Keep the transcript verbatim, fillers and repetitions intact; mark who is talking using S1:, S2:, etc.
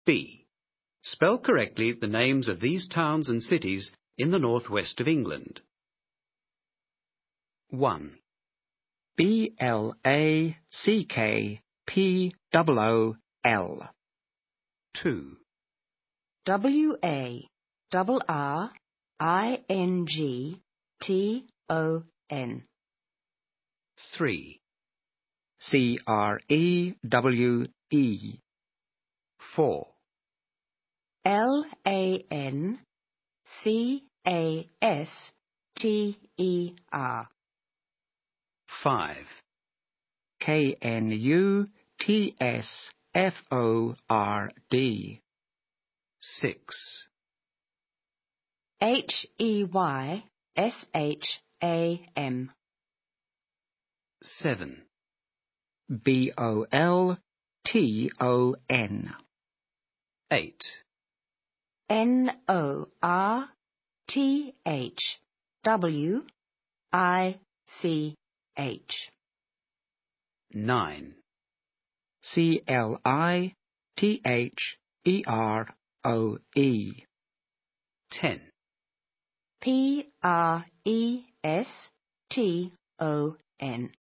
S1: B. Spell correctly the names of these towns and cities in the northwest of England. one.
S2: B L A C K P O O L.
S1: two.
S3: W A R R I N G T O N.
S1: three.
S2: C R E W E.
S1: four.
S3: L A N C A S T E R.
S1: five.
S2: K N U T S F O R D.
S1: six.
S3: H E Y S H A M.
S1: seven.
S2: B O L T O N.
S1: eight.
S3: N O R T H W I C H.
S1: nine.
S2: C L I T H E R O E.
S1: ten.
S3: P R E S T O N.